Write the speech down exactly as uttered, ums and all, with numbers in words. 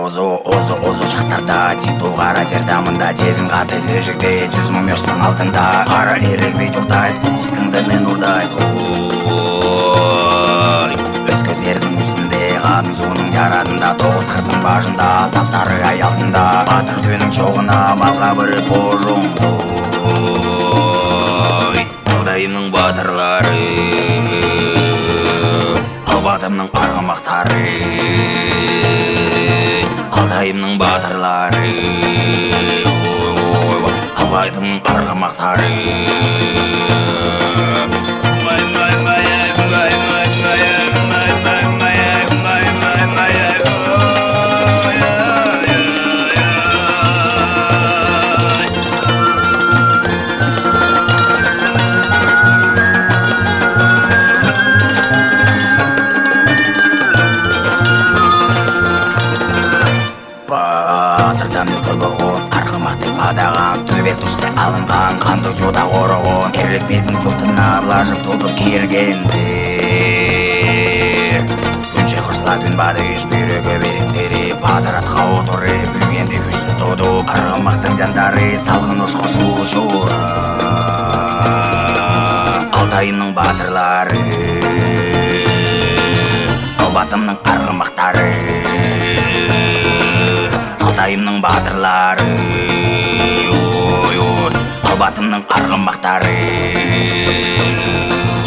озу озу озу жақтарда титу қара тер дамында тегін қаты зежікте жүз мың мештің алдында қара ерекбей жоқтайды ұлыстың дінін ұрдайды. Ой, өз көздердің үстінде қатын суының ярадында тоғыз қырдың бажында сап-сары аялдында батыр төнің чоғына малға бір қожыңды. Ой, Алтайымның батырлары, Албатымның арғымақтары, Алтайымның батырлары, Албатымның арғымақтары. Батырдан өкір болғын, арғымақты падаған, төбет тұрсы алынған, қанды жода қорығын, ерлік бетін жұртына лажып тұтып кергендер. Күнше қырсыла күн бады үш бүйрегі беріктері, батыр атқа отыры, бүйгенде күшті тұтып, арғымақтың жандары салғын ұшқы шу-шура. Алтайымның батырлары, Албатымның арғымақтары, Алтайымның батырлары, ой, ой, Албатымның арғымақтары.